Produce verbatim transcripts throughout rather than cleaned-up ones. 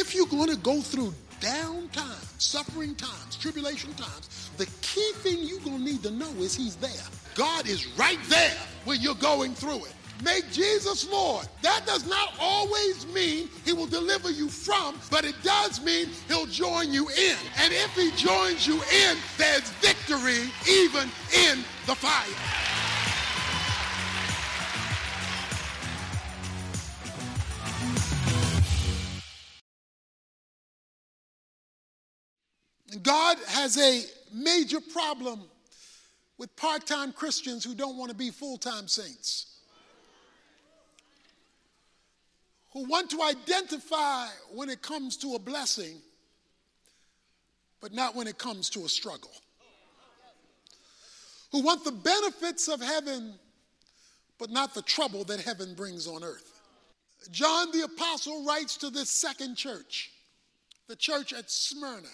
if you're going to go through down times, suffering times, tribulation times, the key thing you're going to need to know is he's there. God is right there when you're going through it. Make Jesus Lord. That does not always mean he will deliver you from, but it does mean he'll join you in. And if he joins you in, there's victory even in the fire. God has a major problem with part-time Christians who don't want to be full-time saints, who want to identify when it comes to a blessing, but not when it comes to a struggle, who want the benefits of heaven, but not the trouble that heaven brings on earth. John the Apostle writes to this second church, the church at Smyrna.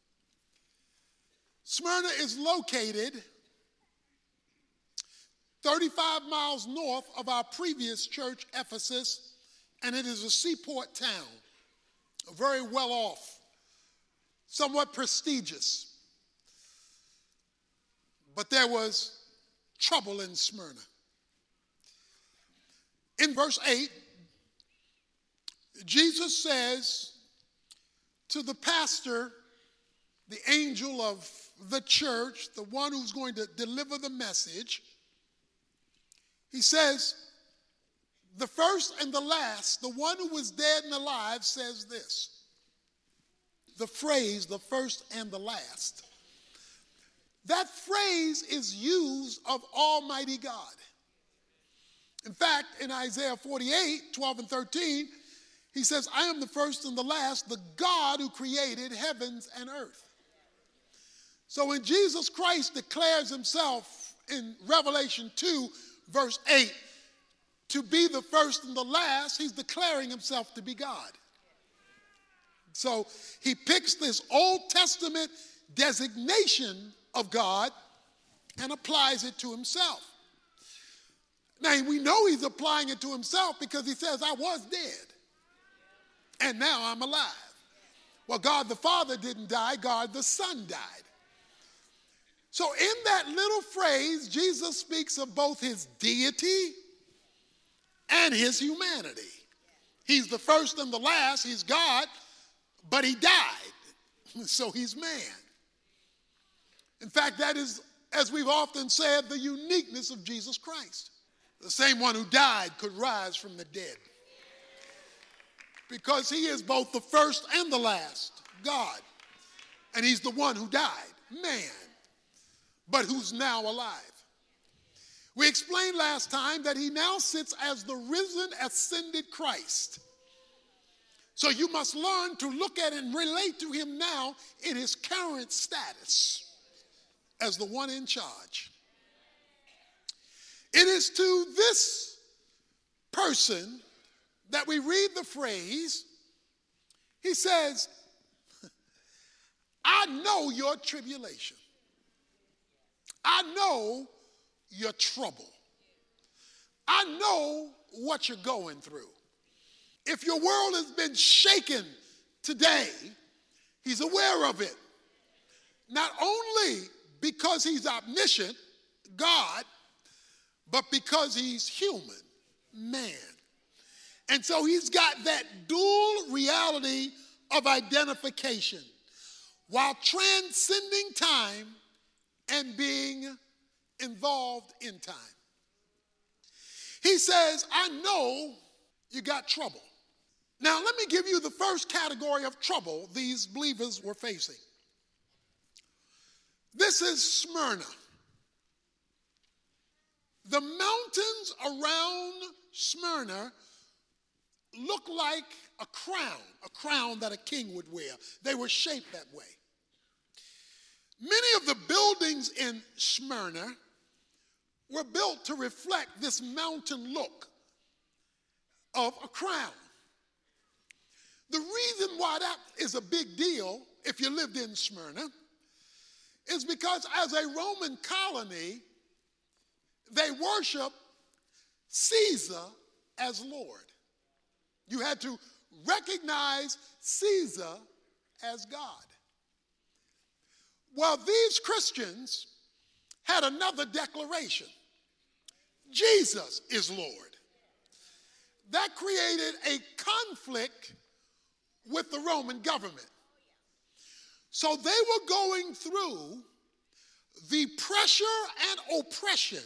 Smyrna is located thirty-five miles north of our previous church, Ephesus, and it is a seaport town, very well off, somewhat prestigious. But there was trouble in Smyrna. In verse eight, Jesus says to the pastor, the angel of the church, the one who's going to deliver the message, he says, the first and the last, the one who was dead and alive, says this. The phrase, the first and the last. That phrase is used of Almighty God. In fact, in Isaiah forty-eight, twelve and thirteen, he says, I am the first and the last, the God who created heavens and earth. So when Jesus Christ declares himself in Revelation two, verse eight, to be the first and the last, he's declaring himself to be God. So he picks this Old Testament designation of God and applies it to himself. Now, we know he's applying it to himself because he says, I was dead, and now I'm alive. Well, God the Father didn't die, God the Son died. So in that little phrase, Jesus speaks of both his deity and his humanity. He's the first and the last, he's God, but he died, so he's man. In fact, that is, as we've often said, the uniqueness of Jesus Christ. The same one who died could rise from the dead, because he is both the first and the last, God, and he's the one who died, man, but who's now alive. We explained last time that he now sits as the risen, ascended Christ. So you must learn to look at and relate to him now in his current status as the one in charge. It is to this person that we read the phrase, he says, I know your tribulation. I know your trouble. I know what you're going through. If your world has been shaken today, he's aware of it. Not only because he's omniscient, God, but because he's human, man. And so he's got that dual reality of identification while transcending time and being involved in time. He says, I know you got trouble. Now, let me give you the first category of trouble these believers were facing. This is Smyrna. The mountains around Smyrna look like a crown, a crown that a king would wear. They were shaped that way. Many of the buildings in Smyrna were built to reflect this mountain look of a crown. The reason why that is a big deal, if you lived in Smyrna, is because as a Roman colony, they worship Caesar as Lord. You had to recognize Caesar as God. Well, these Christians had another declaration. Jesus is Lord. That created a conflict with the Roman government. So they were going through the pressure and oppression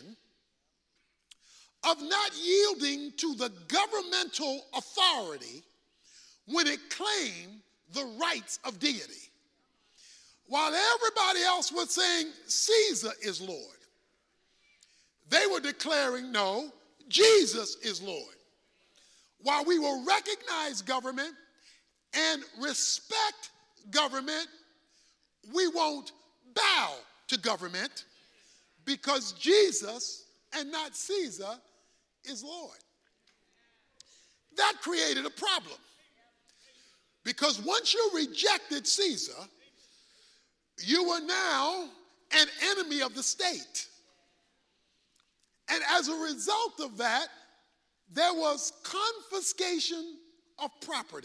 of not yielding to the governmental authority when it claimed the rights of deity. While everybody else was saying Caesar is Lord, they were declaring, no, Jesus is Lord. While we will recognize government and respect government, we won't bow to government because Jesus and not Caesar is Lord. That created a problem because once you rejected Caesar, you were now an enemy of the state. And as a result of that, there was confiscation of property.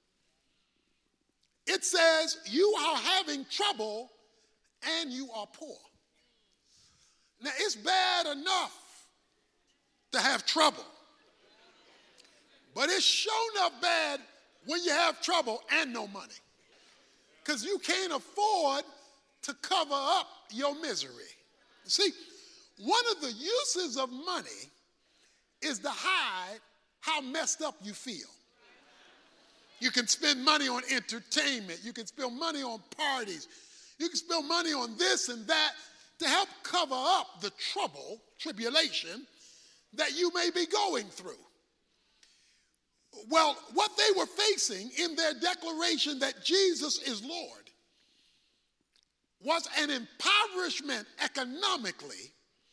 It says you are having trouble and you are poor. Now, it's bad enough to have trouble, but it's sure enough bad when you have trouble and no money, because you can't afford to cover up your misery. See, one of the uses of money is to hide how messed up you feel. You can spend money on entertainment. You can spend money on parties. You can spend money on this and that to help cover up the trouble, tribulation, that you may be going through. Well, what they were facing in their declaration that Jesus is Lord was an impoverishment economically,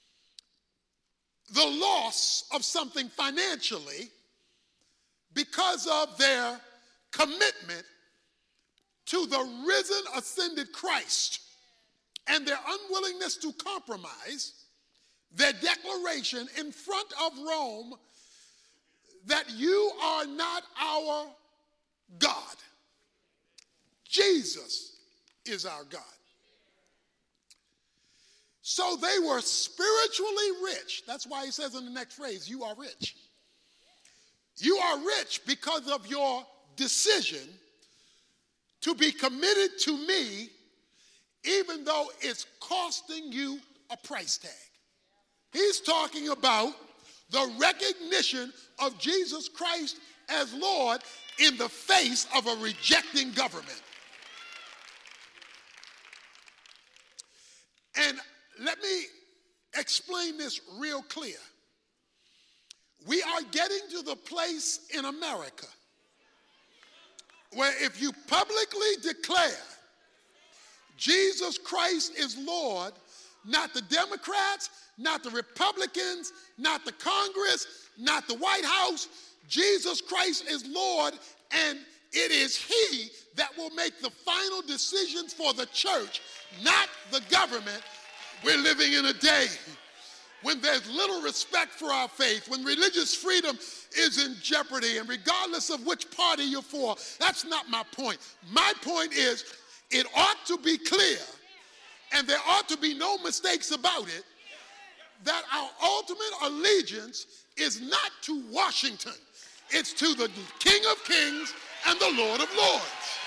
the loss of something financially because of their commitment to the risen, ascended Christ and their unwillingness to compromise their declaration in front of Rome that you are not our God. Jesus is our God. So they were spiritually rich. That's why he says in the next phrase, you are rich. You are rich because of your decision to be committed to me, even though it's costing you a price tag. He's talking about the recognition of Jesus Christ as Lord in the face of a rejecting government. And let me explain this real clear. We are getting to the place in America where if you publicly declare Jesus Christ is Lord, not the Democrats, not the Republicans, not the Congress, not the White House, Jesus Christ is Lord, and it is he that will make the final decisions for the church, not the government. We're living in a day when there's little respect for our faith, when religious freedom is in jeopardy, and regardless of which party you're for, that's not my point. My point is it ought to be clear, and there ought to be no mistakes about it, that our ultimate allegiance is not to Washington. It's to the King of Kings and the Lord of Lords.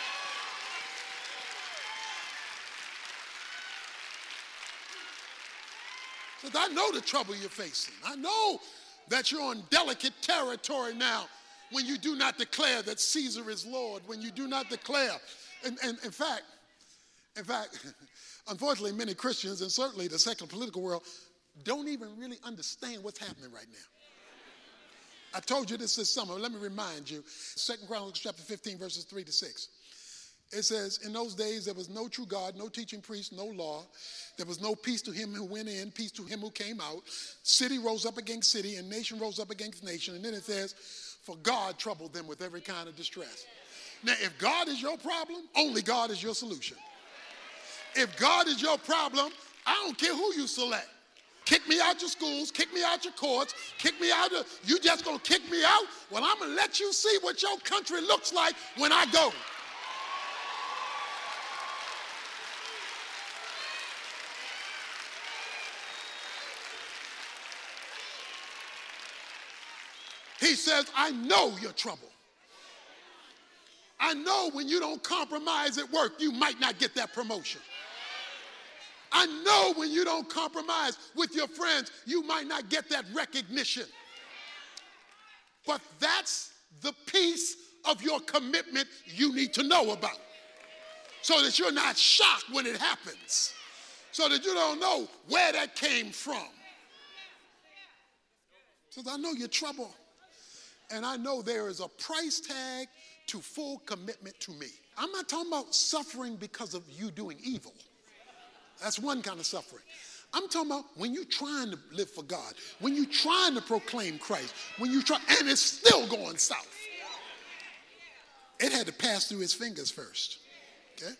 Because I know the trouble you're facing. I know that you're on delicate territory now when you do not declare that Caesar is Lord, when you do not declare. And, and in fact, in fact, unfortunately, many Christians, and certainly the secular political world, don't even really understand what's happening right now. I told you this this summer. Let me remind you. Second Chronicles chapter fifteen, verses three to six. It says, in those days there was no true God, no teaching priest, no law. There was no peace to him who went in, peace to him who came out. City rose up against city, and nation rose up against nation. And then it says, for God troubled them with every kind of distress. Now, if God is your problem, only God is your solution. If God is your problem, I don't care who you select. Kick me out your schools, kick me out your courts, kick me out of, you just gonna kick me out? Well, I'm gonna let you see what your country looks like when I go. He says, I know your trouble. I know when you don't compromise at work, you might not get that promotion. I know when you don't compromise with your friends, you might not get that recognition. But that's the piece of your commitment you need to know about, so that you're not shocked when it happens, so that you don't know where that came from. Says, I know your trouble, and I know there is a price tag to full commitment to me. I'm not talking about suffering because of you doing evil. That's one kind of suffering. I'm talking about when you're trying to live for God, when you're trying to proclaim Christ, when you try, and it's still going south. It had to pass through his fingers first. Okay?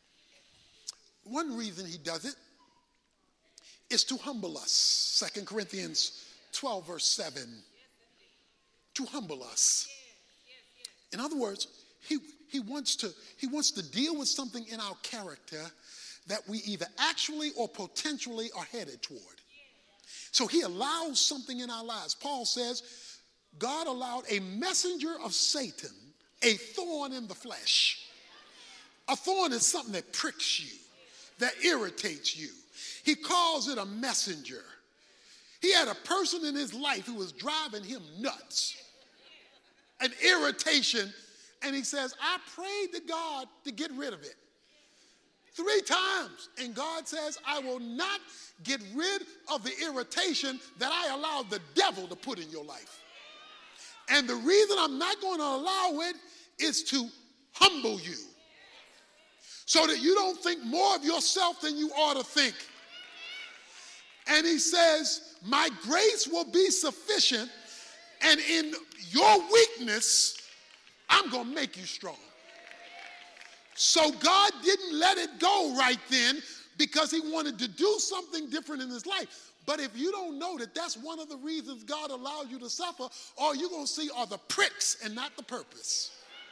One reason he does it is to humble us. Second Corinthians twelve, verse seven. To humble us. In other words, he, he, wants to, he wants to deal with something in our character that we either actually or potentially are headed toward. So he allows something in our lives. Paul says, God allowed a messenger of Satan, a thorn in the flesh. A thorn is something that pricks you, that irritates you. He calls it a messenger. He had a person in his life who was driving him nuts, an irritation, and he says, I prayed to God to get rid of it. Three times. And God says, I will not get rid of the irritation that I allowed the devil to put in your life. And the reason I'm not going to allow it is to humble you, so that you don't think more of yourself than you ought to think. And he says, my grace will be sufficient, and in your weakness, I'm going to make you strong. So God didn't let it go right then because he wanted to do something different in his life. But if you don't know that that's one of the reasons God allowed you to suffer, all you're going to see are the pricks and not the purpose.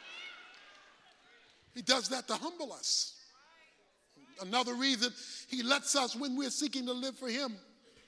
He does that to humble us. Another reason he lets us, when we're seeking to live for him,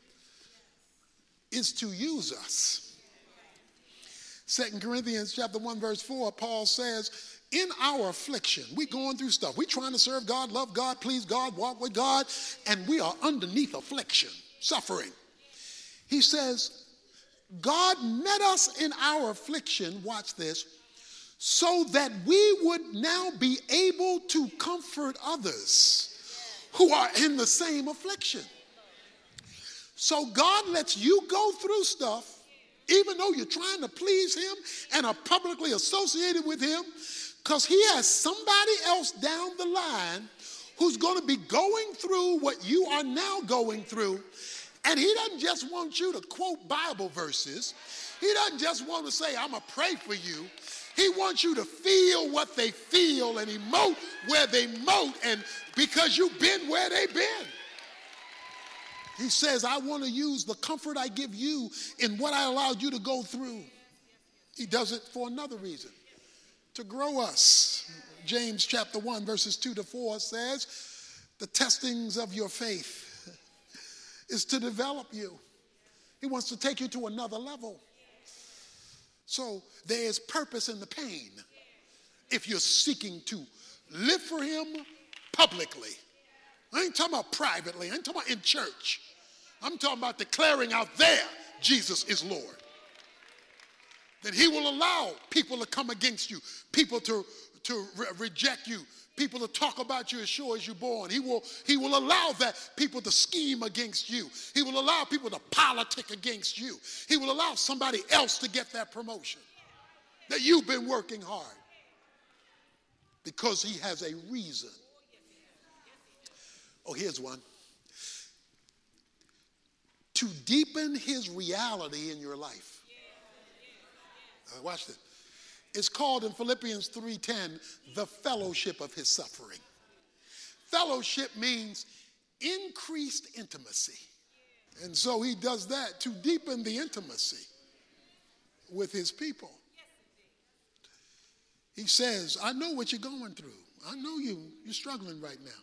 is to use us. Second Corinthians chapter one, verse four, Paul says, in our affliction, we're going through stuff. We're trying to serve God, love God, please God, walk with God, and we are underneath affliction, suffering. He says, God met us in our affliction, watch this, so that we would now be able to comfort others who are in the same affliction. So God lets you go through stuff, even though you're trying to please him and are publicly associated with him, because he has somebody else down the line who's going to be going through what you are now going through. And he doesn't just want you to quote Bible verses. He doesn't just want to say, I'm going to pray for you. He wants you to feel what they feel and emote where they emote, and because you've been where they've been. He says, I want to use the comfort I give you in what I allowed you to go through. He does it for another reason, to grow us. James chapter one, verses two to four says, the testings of your faith is to develop you. He wants to take you to another level. So there is purpose in the pain if you're seeking to live for him publicly. I ain't talking about privately. I ain't talking about in church. I'm talking about declaring out there Jesus is Lord. Then he will allow people to come against you, people to, to re- reject you, people to talk about you as sure as you're born. He will, he will allow that people to scheme against you. He will allow people to politic against you. He will allow somebody else to get that promotion that you've been working hard, because he has a reason. Oh, here's one. To deepen his reality in your life. Uh, watch this. It's called in Philippians three ten, the fellowship of his suffering. Fellowship means increased intimacy. And so he does that to deepen the intimacy with his people. He says, I know what you're going through. I know you, you're struggling right now.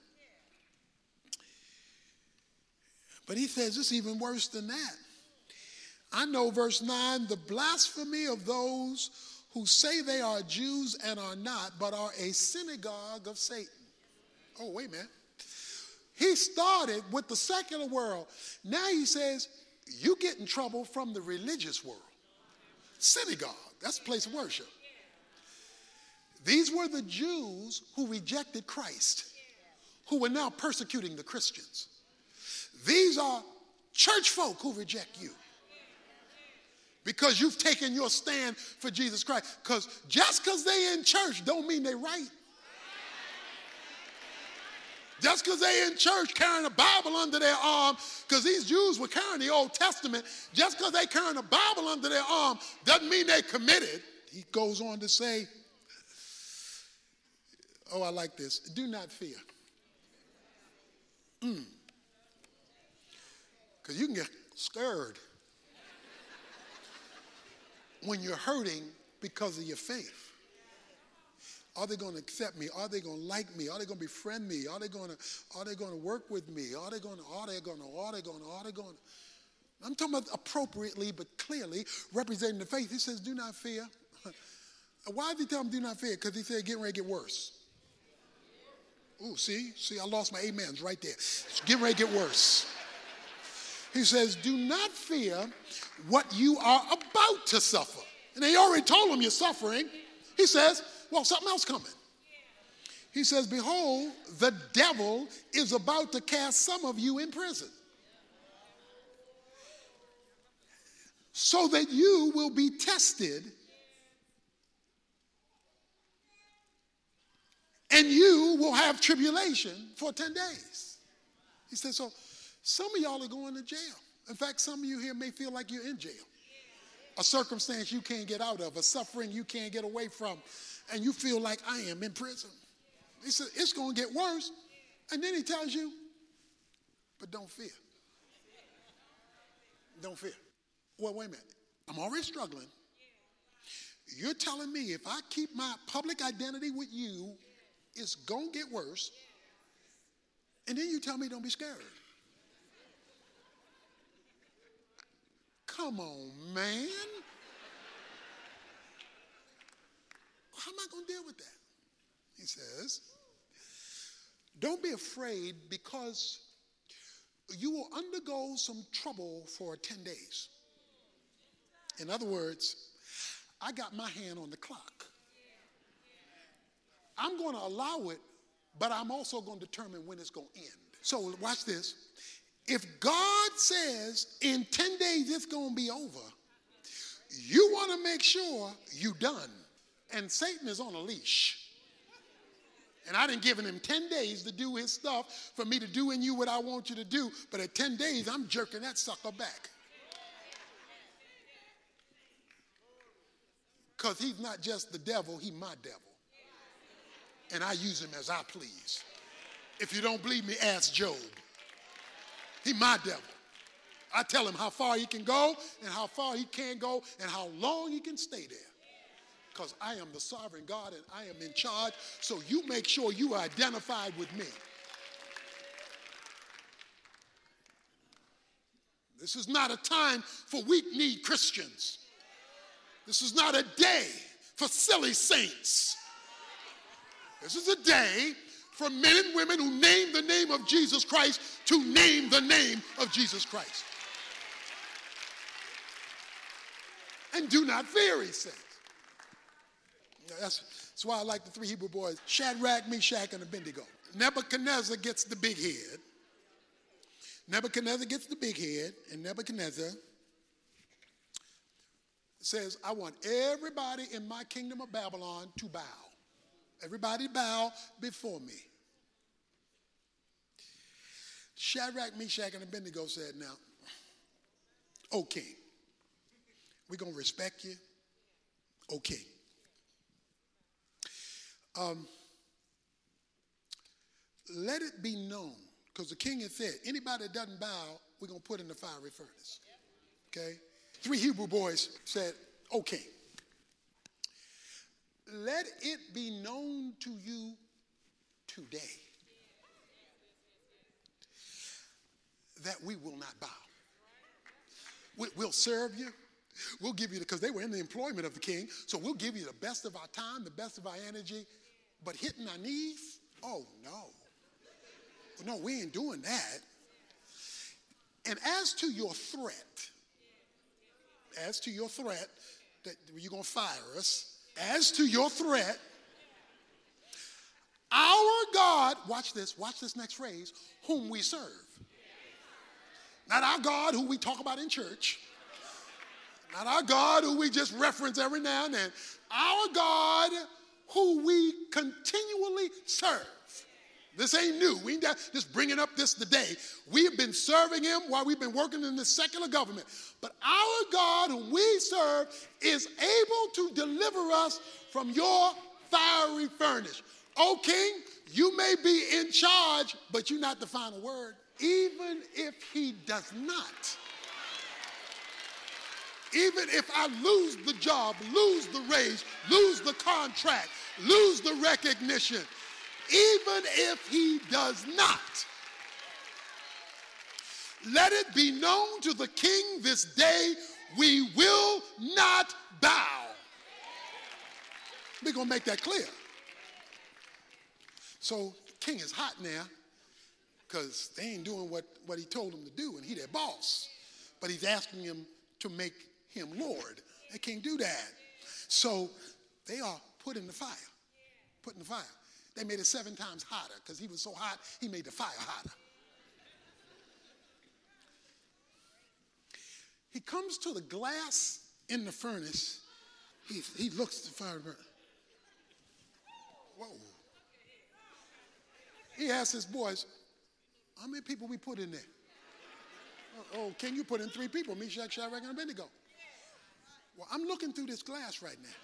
But he says it's even worse than that. I know, verse nine, the blasphemy of those who say they are Jews and are not, but are a synagogue of Satan. Oh, wait a minute. He started with the secular world. Now he says, you get in trouble from the religious world. Synagogue, that's a place of worship. These were the Jews who rejected Christ, who were now persecuting the Christians. These are church folk who reject you because you've taken your stand for Jesus Christ. Because just because they in church don't mean they right. Just because they in church carrying a Bible under their arm, because these Jews were carrying the Old Testament, just because they carrying a Bible under their arm doesn't mean they committed. He goes on to say, oh, I like this. Do not fear. Mm. Because you can get scared when you're hurting because of your faith. Are they going to accept me? Are they going to like me? Are they going to befriend me? Are they going to, are they going to work with me? Are they going to, are they going to, are they going to, are they going to? I'm talking about appropriately but clearly representing the faith. He says, do not fear. Why did he tell them do not fear? Because he said, getting ready to get worse. Ooh, see? See, I lost my amens right there. It's getting ready to get worse. He says, do not fear what you are about to suffer. And they already told him you're suffering. He says, well, something else coming. He says, behold, the devil is about to cast some of you in prison, so that you will be tested, and you will have tribulation for ten days. He says, so some of y'all are going to jail. In fact, some of you here may feel like you're in jail. A circumstance you can't get out of, a suffering you can't get away from, and you feel like I am in prison. He said, it's going to get worse. And then he tells you, but don't fear. Don't fear. Well, wait a minute. I'm already struggling. You're telling me if I keep my public identity with you, it's going to get worse. And then you tell me don't be scared. Come on, man. How am I going to deal with that? He says, don't be afraid, because you will undergo some trouble for ten days. In other words, I got my hand on the clock. I'm going to allow it, but I'm also going to determine when it's going to end. So watch this. If God says in ten days it's going to be over, you want to make sure you're done. And Satan is on a leash. And I didn't give him ten days to do his stuff for me to do in you what I want you to do. But at ten days, I'm jerking that sucker back. Because he's not just the devil, he's my devil. And I use him as I please. If you don't believe me, ask Job. He's my devil. I tell him how far he can go and how far he can't go and how long he can stay there. Because I am the sovereign God and I am in charge. So you make sure you are identified with me. This is not a time for weak-kneed Christians. This is not a day for silly saints. This is a day for men and women who name the name of Jesus Christ to name the name of Jesus Christ. And do not fear, he says. That's, that's why I like the three Hebrew boys, Shadrach, Meshach, and Abednego. Nebuchadnezzar gets the big head. Nebuchadnezzar gets the big head, and Nebuchadnezzar says, I want everybody in my kingdom of Babylon to bow. Everybody bow before me. Shadrach, Meshach, and Abednego said, now, O king, we're going to respect you. O king. Um, let it be known, because the king had said, anybody that doesn't bow, we're going to put in the fiery furnace. Okay? Three Hebrew boys said, okay, let it be known to you today that we will not bow. We, we'll serve you. We'll give you, because they were in the employment of the king, so we'll give you the best of our time, the best of our energy, but hitting our knees, oh no. No, we ain't doing that. And as to your threat, as to your threat, that you're going to fire us, as to your threat, our God, watch this, watch this next phrase, whom we serve. Not our God who we talk about in church. Not our God who we just reference every now and then. Our God who we continually serve. This ain't new. We ain't just bringing up this today. We have been serving him while we've been working in the secular government. But our God whom we serve is able to deliver us from your fiery furnace. O king, you may be in charge, but you're not the final word. Even if he does not. Even if I lose the job, lose the raise, lose the contract, lose the recognition, even if he does not, let it be known to the king this day, we will not bow. We're going to make that clear. So the king is hot now because they ain't doing what, what he told them to do, and he their boss. But he's asking him to make him Lord. They can't do that. So they are put in the fire. Put in the fire. They made it seven times hotter because he was so hot, he made the fire hotter. He comes to the glass in the furnace. He, he looks at the fire. Whoa. He asks his boys, how many people we put in there? Oh, oh, can you put in three people? Meshach, Shadrach, and Abednego. Well, I'm looking through this glass right now.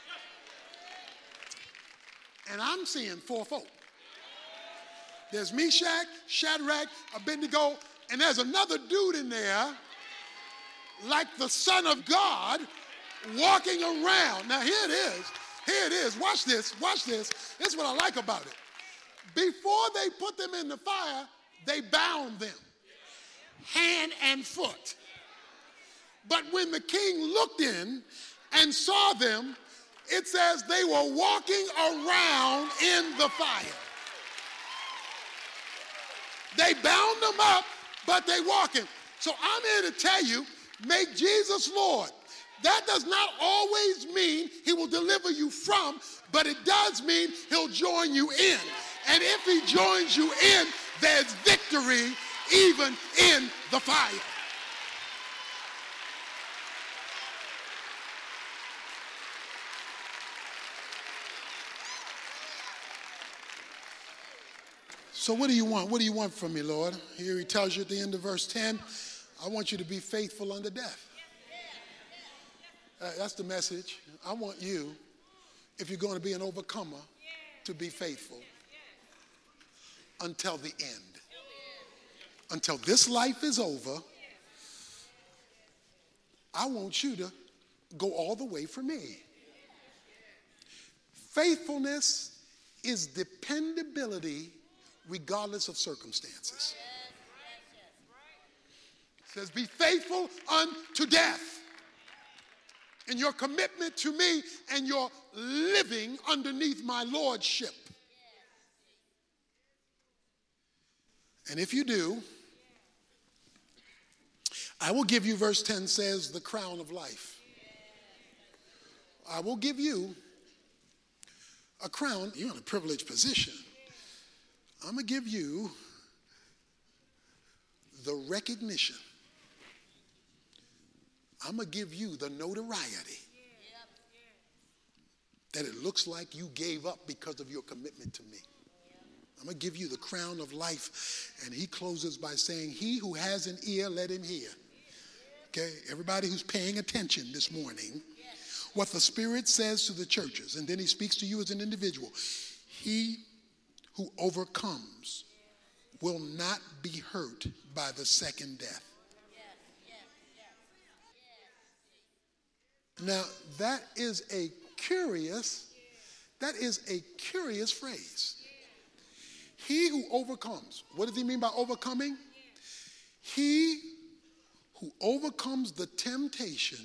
And I'm seeing four folk. There's Meshach, Shadrach, Abednego, and there's another dude in there, like the Son of God, walking around. Now here it is. Here it is. Watch this. Watch this. This is what I like about it. Before they put them in the fire, they bound them, hand and foot. But when the king looked in and saw them, it says they were walking around in the fire. They bound them up, but they walking. So I'm here to tell you, make Jesus Lord. That does not always mean he will deliver you from, but it does mean he'll join you in. And if he joins you in, there's victory even in the fire. So what do you want? What do you want from me, Lord? Here he tells you at the end of verse ten, I want you to be faithful unto death. Uh, that's the message. I want you, if you're going to be an overcomer, to be faithful until the end. Until this life is over, I want you to go all the way for me. Faithfulness is dependability regardless of circumstances. It says, be faithful unto death. In your commitment to me and your living underneath my lordship. And if you do, I will give you, verse ten says, the crown of life. I will give you a crown. You're in a privileged position. I'm going to give you the recognition. I'm going to give you the notoriety that it looks like you gave up because of your commitment to me. I'm going to give you the crown of life. And he closes by saying, he who has an ear, let him hear. Okay, everybody who's paying attention this morning, what the Spirit says to the churches, and then he speaks to you as an individual. He who overcomes will not be hurt by the second death. Now, that is a curious, that is a curious phrase. He who overcomes. What does he mean by overcoming? He who overcomes the temptation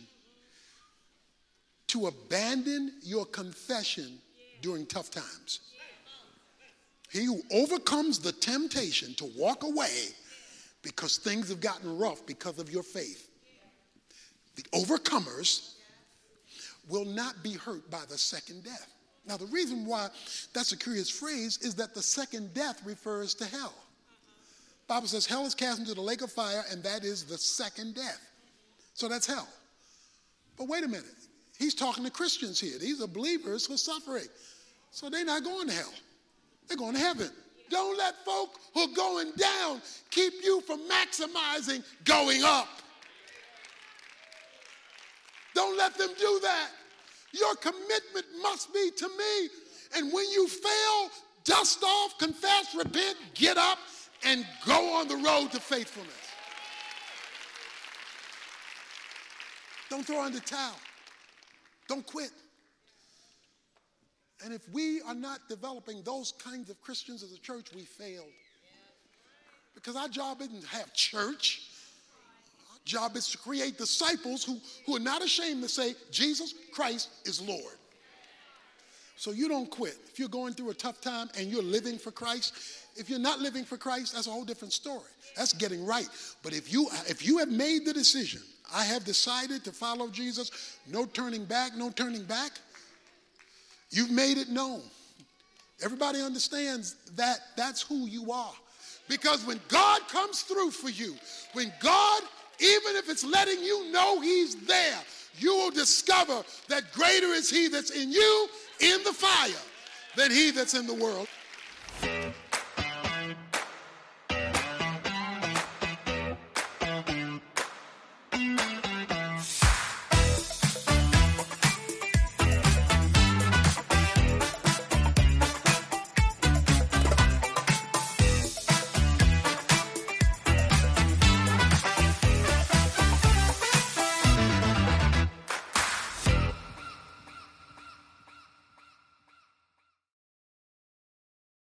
to abandon your confession during tough times. He who overcomes the temptation to walk away because things have gotten rough because of your faith. The overcomers will not be hurt by the second death. Now, the reason why that's a curious phrase is that the second death refers to hell. The Bible says hell is cast into the lake of fire, and that is the second death. So that's hell. But wait a minute. He's talking to Christians here. These are believers who are suffering. So they're not going to hell. They're going to heaven. Don't let folk who are going down keep you from maximizing going up. Don't let them do that. Your commitment must be to me. And when you fail, dust off, confess, repent, get up, and go on the road to faithfulness. Don't throw in the towel. Don't quit. And if we are not developing those kinds of Christians as a church, we failed. Because our job isn't to have church. Our job is to create disciples who, who are not ashamed to say, Jesus Christ is Lord. So you don't quit. If you're going through a tough time and you're living for Christ, if you're not living for Christ, that's a whole different story. That's getting right. But if you, if you have made the decision, I have decided to follow Jesus, no turning back, no turning back, you've made it known. Everybody understands that that's who you are. Because when God comes through for you, when God, even if it's letting you know he's there, you will discover that greater is he that's in you in the fire than he that's in the world.